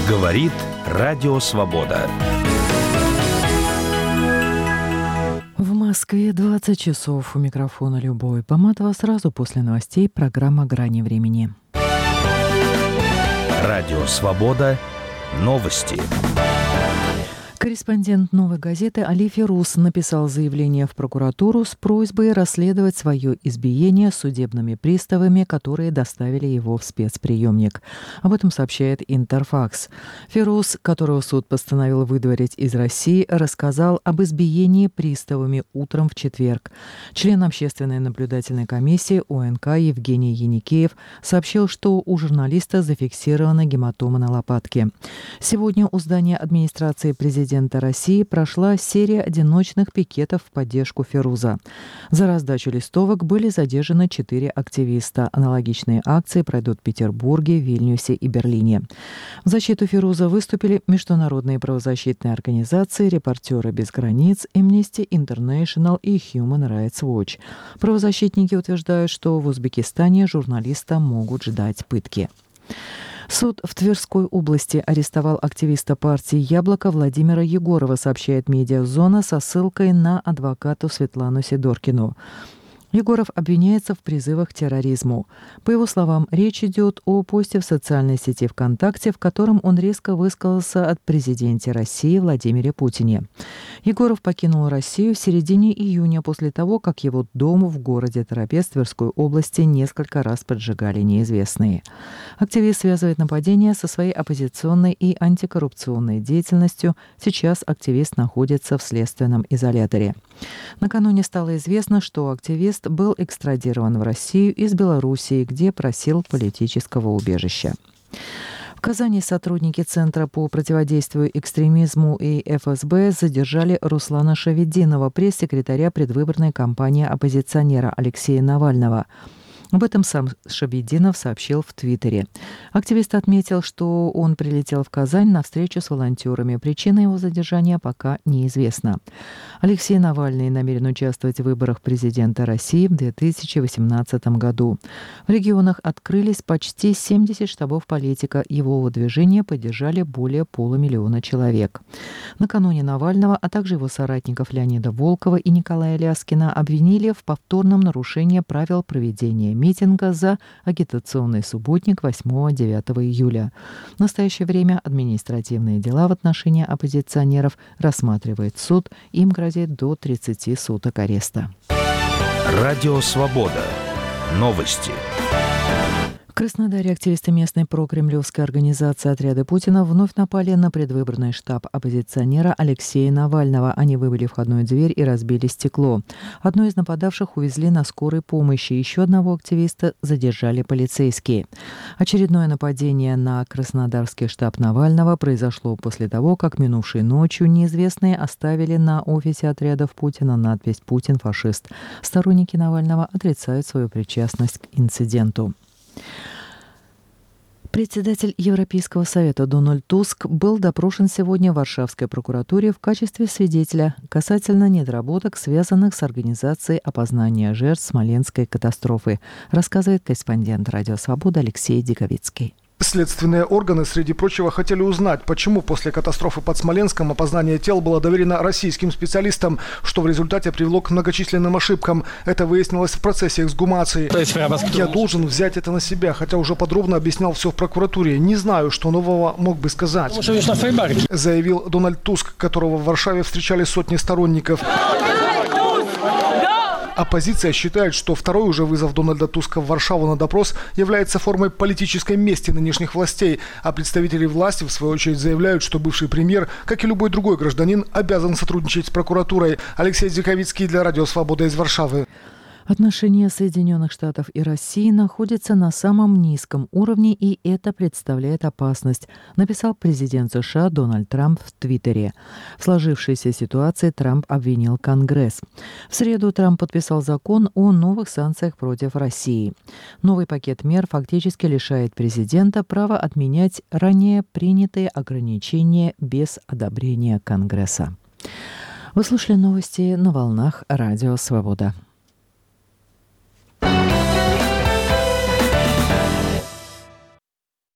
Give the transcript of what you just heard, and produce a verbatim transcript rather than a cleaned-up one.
Говорит Радио Свобода. В Москве двадцать часов. У микрофона Любовь Поматова. Сразу после новостей программа «Грани времени». Радио Свобода. Новости. Корреспондент «Новой газеты» Али Фирус написал заявление в прокуратуру с просьбой расследовать свое избиение судебными приставами, которые доставили его в спецприемник. Об этом сообщает Интерфакс. Фирус, которого суд постановил выдворить из России, рассказал об избиении приставами утром в четверг. Член общественной наблюдательной комиссии О Н К Евгений Яникеев сообщил, что у журналиста зафиксирована гематома на лопатке. Сегодня у здания администрации президента Президента России прошла серия одиночных пикетов в поддержку Фируза. За раздачу листовок были задержаны четыре активиста. Аналогичные акции пройдут в Петербурге, Вильнюсе и Берлине. В защиту Фируза выступили международные правозащитные организации, Репортеры без границ, Amnesty International и Human Rights Watch. Правозащитники утверждают, что в Узбекистане журналиста могут ждать пытки. Суд в Тверской области арестовал активиста партии «Яблоко» Владимира Егорова, сообщает «Медиазона» со ссылкой на адвокату Светлану Сидоркину. Егоров обвиняется в призывах к терроризму. По его словам, речь идет о посте в социальной сети ВКонтакте, в котором он резко высказался о президенте России Владимире Путине. Егоров покинул Россию в середине июня после того, как его дом в городе Торопец Тверской области несколько раз поджигали неизвестные. Активист связывает нападение со своей оппозиционной и антикоррупционной деятельностью. Сейчас активист находится в следственном изоляторе. Накануне стало известно, что активист был экстрадирован в Россию из Белоруссии, где просил политического убежища. В Казани сотрудники Центра по противодействию экстремизму и Эф Эс Бэ задержали Руслана Шавидинова, пресс-секретаря предвыборной кампании оппозиционера Алексея Навального. Об этом сам Шабидинов сообщил в Твиттере. Активист отметил, что он прилетел в Казань на встречу с волонтерами. Причина его задержания пока неизвестна. Алексей Навальный намерен участвовать в выборах президента России в две тысячи восемнадцатом году. В регионах открылись почти семьдесят штабов политика. Его выдвижение поддержали более полумиллиона человек. Накануне Навального, а также его соратников Леонида Волкова и Николая Ляскина обвинили в повторном нарушении правил проведения митинга за агитационный субботник восьмого-девятого июля. В настоящее время административные дела в отношении оппозиционеров рассматривает суд. Им грозит до тридцати суток ареста. Радио Свобода. Новости. В Краснодаре активисты местной прокремлевской организации «Отряды Путина» вновь напали на предвыборный штаб оппозиционера Алексея Навального. Они выбили входную дверь и разбили стекло. Одного из нападавших увезли на скорой помощи. Еще одного активиста задержали полицейские. Очередное нападение на краснодарский штаб Навального произошло после того, как минувшей ночью неизвестные оставили на офисе отрядов Путина надпись «Путин фашист». Сторонники Навального отрицают свою причастность к инциденту. Председатель Европейского совета Дональд Туск был допрошен сегодня в Варшавской прокуратуре в качестве свидетеля касательно недоработок, связанных с организацией опознания жертв Смоленской катастрофы, рассказывает корреспондент «Радио Свобода» Алексей Диковицкий. Следственные органы, среди прочего, хотели узнать, почему после катастрофы под Смоленском опознание тел было доверено российским специалистам, что в результате привело к многочисленным ошибкам. Это выяснилось в процессе эксгумации. Я должен взять это на себя, хотя уже подробно объяснял все в прокуратуре. Не знаю, что нового мог бы сказать, заявил Дональд Туск, которого в Варшаве встречали сотни сторонников. Оппозиция считает, что второй уже вызов Дональда Туска в Варшаву на допрос является формой политической мести нынешних властей, а представители власти, в свою очередь, заявляют, что бывший премьер, как и любой другой гражданин, обязан сотрудничать с прокуратурой. Алексей Диковицкий для Радио Свобода из Варшавы. Отношения Соединенных Штатов и России находятся на самом низком уровне, и это представляет опасность, написал президент США Дональд Трамп в Твиттере. В сложившейся ситуации Трамп обвинил Конгресс. В среду Трамп подписал закон о новых санкциях против России. Новый пакет мер фактически лишает президента права отменять ранее принятые ограничения без одобрения Конгресса. Вы слушали новости на волнах Радио Свобода.